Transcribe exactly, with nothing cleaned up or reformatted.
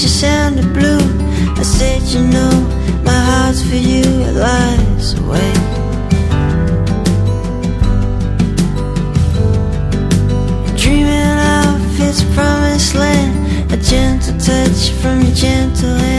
she sounded blue. I said, you know, my heart's for you, it lies awake. Dreaming of its promised land, a gentle touch from your gentle hand.